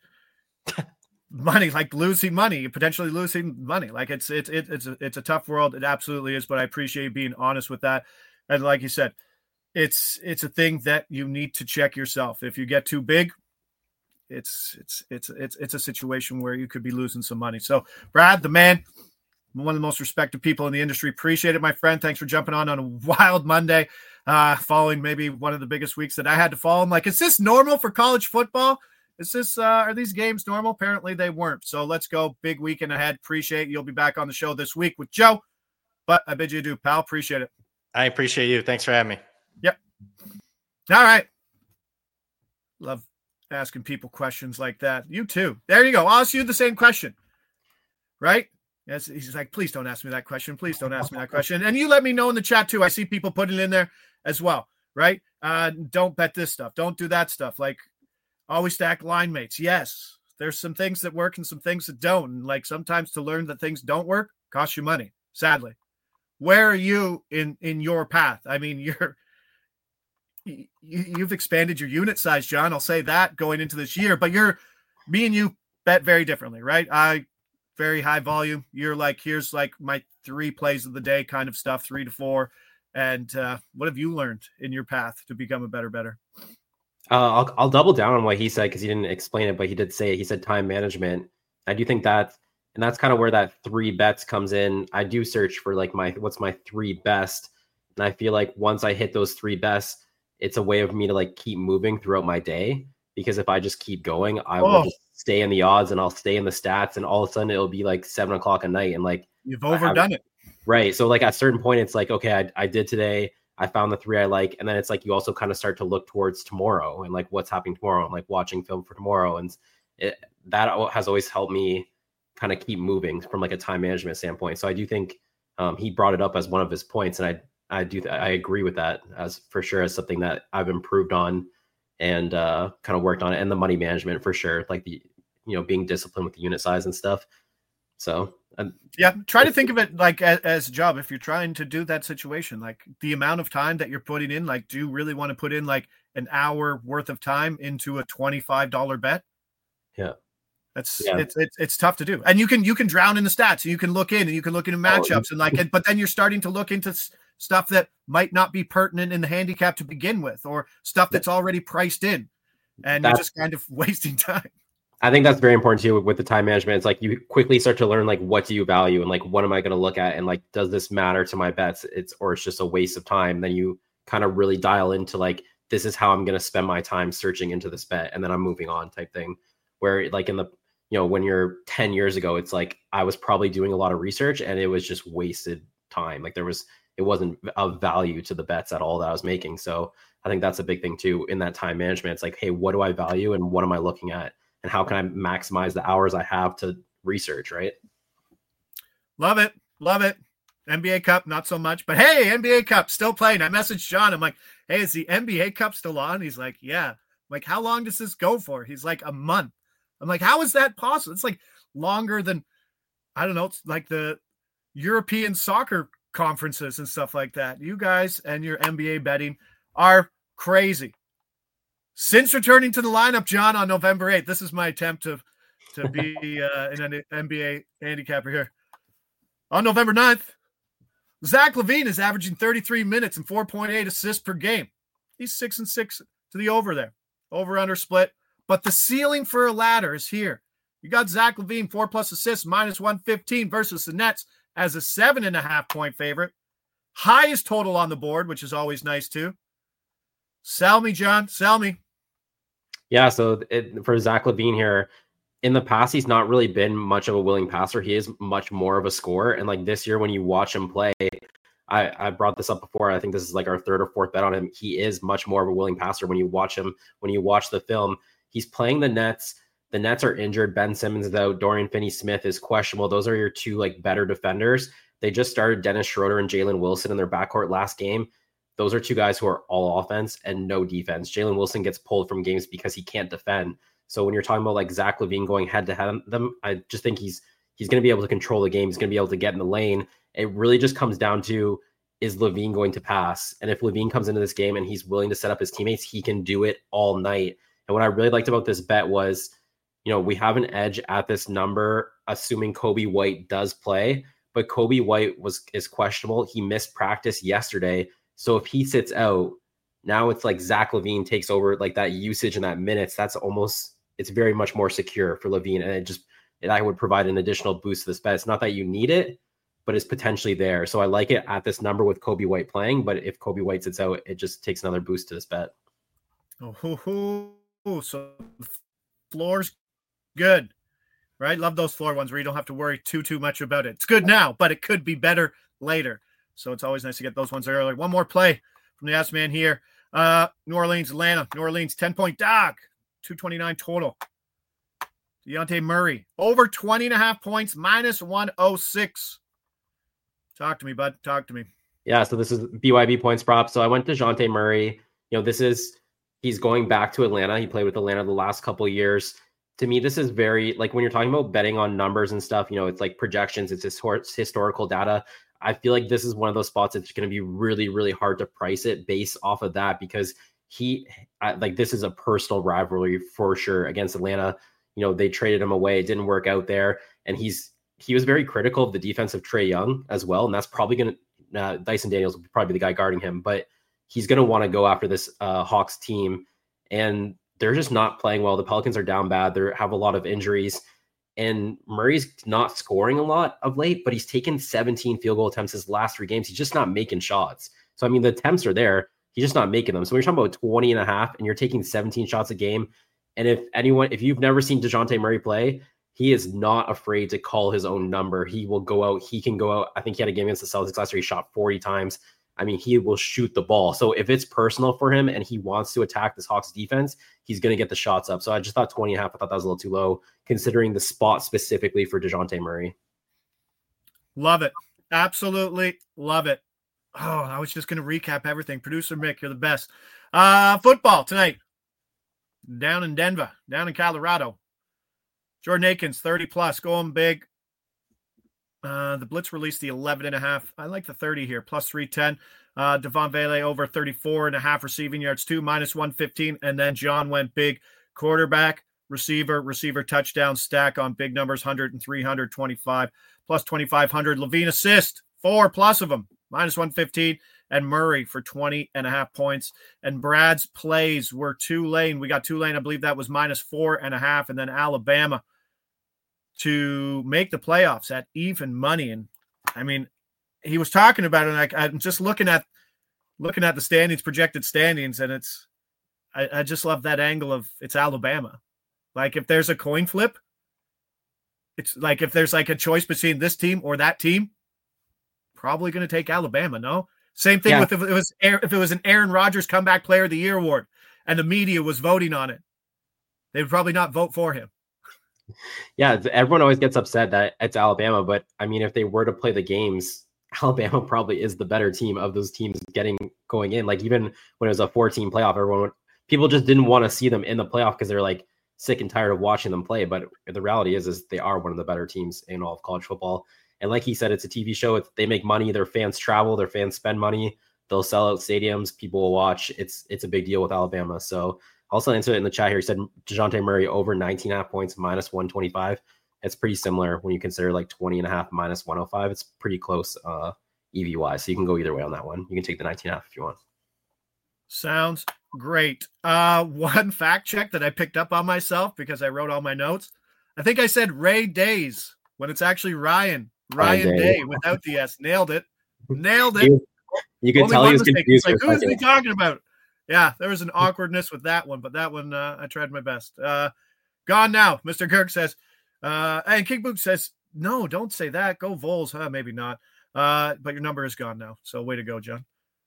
money, like losing money, potentially losing money. Like it's, it's, it's, a, it's a tough world. It absolutely is, but I appreciate being honest with that. And like you said, it's, it's a thing that you need to check yourself. If you get too big, it's, it's, it's, it's, it's a situation where you could be losing some money. So Brad, the man, one of the most respected people in the industry. Appreciate it, my friend. Thanks for jumping on on a wild Monday, uh, following maybe one of the biggest weeks that I had to follow. I'm like, is this normal for college football? Is this, uh, are these games normal? Apparently they weren't. So let's go. Big weekend ahead. Appreciate you'll be back on the show this week with Joe, but I bid you adieu, pal. Appreciate it. I appreciate you. Thanks for having me. Yep. All right. Love asking people questions like that. You too. There you go. I'll ask you the same question, right? Yes, he's like, please don't ask me that question. Please don't ask me that question. And you let me know in the chat too. I see people putting it in there as well, right? Uh, don't bet this stuff. Don't do that stuff. Like always stack line mates. Yes. There's some things that work and some things that don't. And like sometimes to learn that things don't work costs you money, sadly. Where are you in, in your path? I mean, you're, you, you've expanded your unit size, John. I'll say that going into this year, but you're, me and you bet very differently, right? I very high volume. You're like, here's like my three plays of the day kind of stuff, three to four. And uh, what have you learned in your path to become a better, better? Uh, I'll I'll double down on what he said because he didn't explain it, but he did say it. He said time management. I do think that, and that's kind of where that three bets comes in. I do search for like my what's my three best, and I feel like once I hit those three best, it's a way of me to like keep moving throughout my day. Because if I just keep going, I oh. will just stay in the odds and I'll stay in the stats, and all of a sudden it'll be like seven o'clock at night, and like you've overdone I, it, right? So like at a certain point, it's like okay, I I did today. I found the three I like, and then it's like you also kind of start to look towards tomorrow and like what's happening tomorrow, and like watching film for tomorrow, and it, that has always helped me kind of keep moving from like a time management standpoint. So I do think um, he brought it up as one of his points, and I I do I agree with that as for sure as something that I've improved on and uh, kind of worked on it, and the money management for sure, like the you know being disciplined with the unit size and stuff. So. Um, yeah, try to think of it like as, as a job. If you're trying to do that situation, like the amount of time that you're putting in, like, do you really want to put in like an hour worth of time into a twenty-five dollars bet? Yeah, that's yeah. It's, it's it's tough to do. And you can you can drown in the stats, and you can look in and you can look into matchups and like it, but then you're starting to look into s- stuff that might not be pertinent in the handicap to begin with, or stuff that's already priced in, and that's, you're just kind of wasting time. I think that's very important too with the time management. It's like you quickly start to learn like what do you value and like what am I going to look at and like does this matter to my bets? It's or it's just a waste of time. Then you kind of really dial into like this is how I'm going to spend my time searching into this bet, and then I'm moving on type thing. Where like in the you know when you're ten years ago, it's like I was probably doing a lot of research and it was just wasted time. Like there was it wasn't of value to the bets at all that I was making. So I think that's a big thing too in that time management. It's like, hey, what do I value and what am I looking at? And how can I maximize the hours I have to research, right? Love it. Love it. N B A Cup, not so much. But hey, N B A Cup, still playing. I messaged John. I'm like, hey, is the N B A Cup still on? He's like, yeah. I'm like, how long does this go for? He's like, a month. I'm like, how is that possible? It's like longer than, I don't know, it's like the European soccer conferences and stuff like that. You guys and your N B A betting are crazy. Since returning to the lineup, John, on November eighth, this is my attempt to, to be uh, an N B A handicapper here. On November ninth, Zach LaVine is averaging thirty-three minutes and four point eight assists per game. He's six and six to the over there. Over under split. But the ceiling for a ladder is here. You got Zach LaVine, four plus assists, minus one fifteen versus the Nets as a seven and a half point favorite. Highest total on the board, which is always nice too. Sell me, John. Sell me. Yeah, so it, for Zach LaVine here, in the past, he's not really been much of a willing passer. He is much more of a scorer. And like this year, when you watch him play, I, I brought this up before. I think this is like our third or fourth bet on him. He is much more of a willing passer when you watch him. When you watch the film, he's playing the Nets. The Nets are injured. Ben Simmons is out. Dorian Finney-Smith is questionable. Those are your two like better defenders. They just started Dennis Schroeder and Jalen Wilson in their backcourt last game. Those are two guys who are all offense and no defense. Jalen Wilson gets pulled from games because he can't defend. So when you're talking about like Zach LaVine going head to head on them, I just think he's he's going to be able to control the game. He's going to be able to get in the lane. It really just comes down to, is LaVine going to pass? And if LaVine comes into this game and he's willing to set up his teammates, he can do it all night. And what I really liked about this bet was, you know, we have an edge at this number, assuming Coby White does play, but Coby White was is questionable. He missed practice yesterday. So if he sits out, now it's like Zach LaVine takes over like that usage and that minutes. That's almost, it's very much more secure for LaVine. And it just, it, I would provide an additional boost to this bet. It's not that you need it, but it's potentially there. So I like it at this number with Coby White playing. But if Coby White sits out, it just takes another boost to this bet. Oh, so the floor's good, right? Love those floor ones where you don't have to worry too, too much about it. It's good now, but it could be better later. So it's always nice to get those ones early. One more play from the ass man here. Uh, New Orleans, Atlanta. New Orleans, ten-point dog. two twenty-nine total. Dejounte Murray, over twenty and a half points, minus one oh six. Talk to me, bud. Talk to me. Yeah, so this is B Y B points prop. So I went to Dejounte Murray. You know, this is, he's going back to Atlanta. He played with Atlanta the last couple of years. to me, this is very, like, when you're talking about betting on numbers and stuff, you know, it's like projections, it's histor- historical data. I feel like this is one of those spots that's going to be really, really hard to price it based off of that, because he, I, like, this is a personal rivalry for sure against Atlanta. You know, they traded him away. It didn't work out there. And he's, he was very critical of the defense of Trae Young as well. And that's probably going to, uh, Dyson Daniels will probably be the guy guarding him, but he's going to want to go after this uh, Hawks team. And they're just not playing well. The Pelicans are down bad. They have a lot of injuries. And Murray's not scoring a lot of late, but he's taken seventeen field goal attempts his last three games. He's just not making shots. So, I mean, the attempts are there. He's just not making them. So when you're talking about twenty and a half and you're taking seventeen shots a game, and if anyone, if you've never seen DeJounte Murray play, he is not afraid to call his own number. He will go out. He can go out. I think he had a game against the Celtics last year. He shot forty times. I mean, he will shoot the ball. So if it's personal for him and he wants to attack this Hawks defense, he's going to get the shots up. So I just thought twenty and a half, I thought that was a little too low considering the spot specifically for DeJounte Murray. Love it. Absolutely love it. Oh, I was just going to recap everything. Producer Mick, you're the best. Uh, football tonight. Down in Denver, down in Colorado. Jordan Akins, thirty plus, going big. Uh, the Blitz released the eleven and a half. I like the thirty here, plus three ten. Uh, Devon Vele over thirty-four and a half receiving yards, two, minus one fifteen. And then John went big. Quarterback, receiver, receiver touchdown stack on big numbers, one hundred and three hundred twenty-five, plus twenty-five hundred. Levine assist, four plus of them, minus one fifteen. And Murray for twenty and a half points. And Brad's plays were Tulane. We got Tulane, I believe that was minus four and a half. And then Alabama to make the playoffs at even money. And I mean, he was talking about it. And I, I'm just looking at, looking at the standings, projected standings. And it's, I, I just love that angle of it's Alabama. Like if there's a coin flip, it's like, if there's like a choice between this team or that team, probably going to take Alabama. No, same thing yeah. with if it was, if it was an Aaron Rodgers comeback player of the year award and the media was voting on it, they would probably not vote for him. Yeah, everyone always gets upset that it's Alabama, but I mean, if they were to play the games, Alabama probably is the better team of those teams getting going in. Like even when it was a four-team playoff, everyone would, people just didn't want to see them in the playoff because they're like sick and tired of watching them play. But the reality is, is they are one of the better teams in all of college football. And like he said, it's a T V show. It's, they make money. Their fans travel. Their fans spend money. They'll sell out stadiums. People will watch. It's it's a big deal with Alabama. So. Also answer it in the chat here. He said DeJounte Murray over nineteen and a half points, minus one twenty-five. It's pretty similar when you consider like twenty and a half, minus one oh five. It's pretty close uh, E V-wise. So you can go either way on that one. You can take the nineteen and a half if you want. Sounds great. Uh, one fact check that I picked up on myself because I wrote all my notes. I think I said Ray Days when it's actually Ryan. Ryan, Ryan Day. Day without the S. Nailed it. Nailed it. You, you could tell he was confused. Like, who is he talking about? Yeah, there was an awkwardness with that one, but that one uh, I tried my best. Uh, gone now, Mister Kirk says. Uh, and King Book says, no, don't say that. Go Vols. Huh, maybe not. Uh, but your number is gone now. So way to go, John.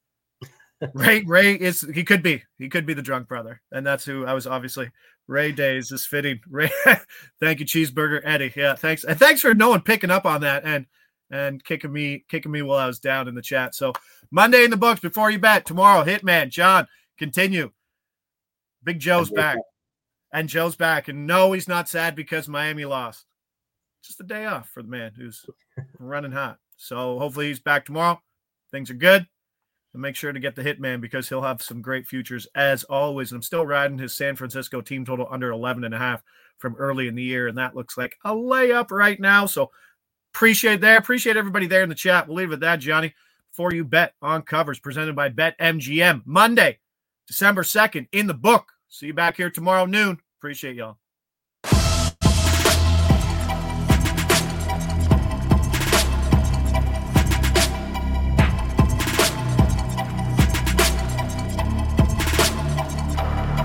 Ray Ray is he could be. He could be the drunk brother. And that's who I was obviously. Ray Days is fitting. Ray, thank you, Cheeseburger Eddie. Yeah, thanks. And thanks for no one picking up on that and and kicking me, kicking me while I was down in the chat. So Monday in the books before you bet. Tomorrow, Hitman, John. Continue. Big Joe's back. And Joe's back. And no, he's not sad because Miami lost. Just a day off for the man who's running hot. So hopefully he's back tomorrow. Things are good. And make sure to get the Hitman because he'll have some great futures as always. And I'm still riding his San Francisco team total under eleven and a half from early in the year. And that looks like a layup right now. So appreciate that. Appreciate everybody there in the chat. We'll leave it at that, Johnny. Before you bet on covers presented by BetMGM. Monday, December second in the book. See you back here tomorrow noon. Appreciate y'all.